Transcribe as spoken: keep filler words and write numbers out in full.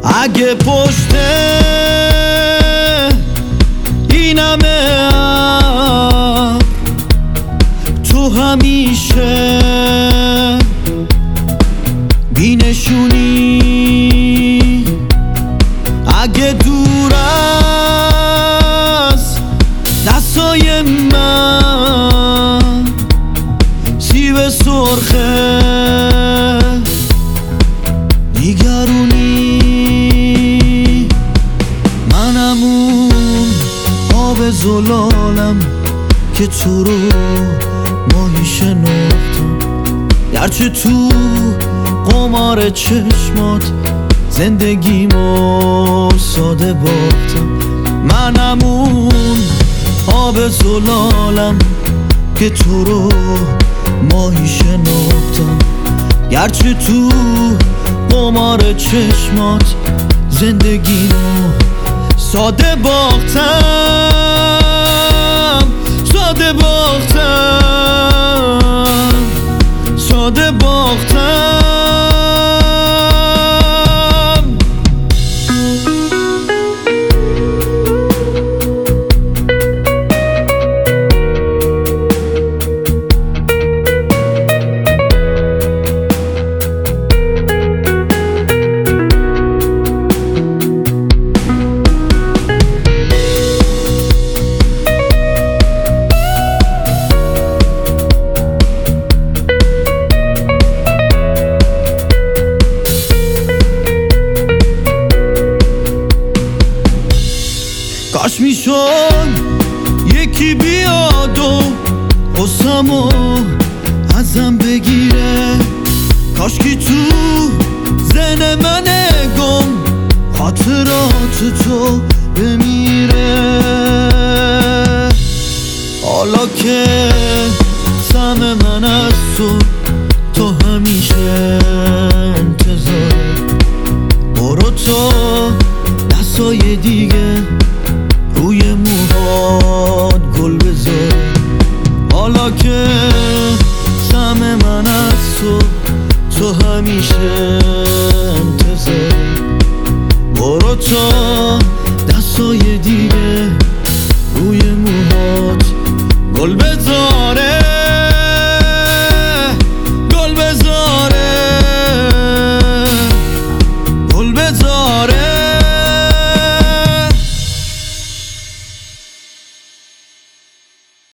اگه پشت اینمه تو همیشه بینشونی، اگه دور از دستای من سیب سرخه دیگرونی، منم اون آب زلالم که تو رو ماهی شناختم، گرچه تو قمار چشمات زندگیمو ساده باختم. منم اون آب زلالم که تو رو ماهی شناختم، گرچه تو قمار چشمات زندگیمو ساده باختم، ساده باختم، ساده باختم. کاش میشد یکی بیاد و قصه‌مو ازم بگیره، کاش که تو ذهن من گم خاطرات تو بمیره. حالا که سهم من از تو تو همیشه انتظاره، برو تا دستای دیگه روی موهات گل بذار. حالا که سهم من از تو تو همیشه انتظار، برو تا دستای دیگه روی موهات گل بذاره، گل بذاره، گل بذاره.